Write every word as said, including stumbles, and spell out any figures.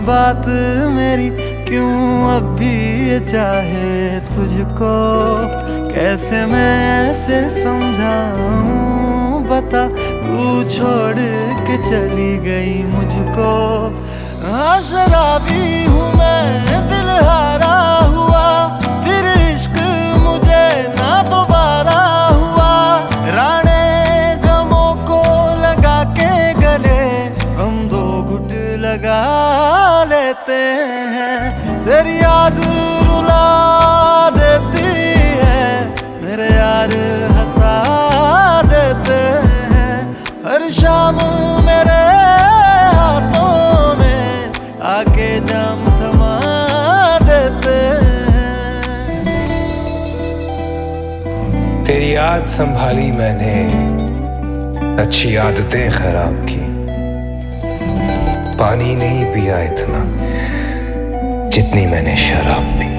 बात मेरी क्यों अब भी ये चाहे तुझको, कैसे मैं ऐसे समझाऊं बता, तू छोड़ के चली गई मुझको। हाँ शराबी हूँ मैं, दिल हारा हुआ, फिर इश्क मुझे ना दोबारा हुआ। राणे गमों को लगा के गले हम दो घुट लगा लेते हैं। तेरी याद रुला देती है, मेरे यार हंसा देते हैं। हर शाम मेरे हाथों में आके जाम थमा देते हैं। तेरी याद संभाली मैंने, अच्छी आदतें खराब की। पानी नहीं पिया इतना जितनी मैंने शराब पी।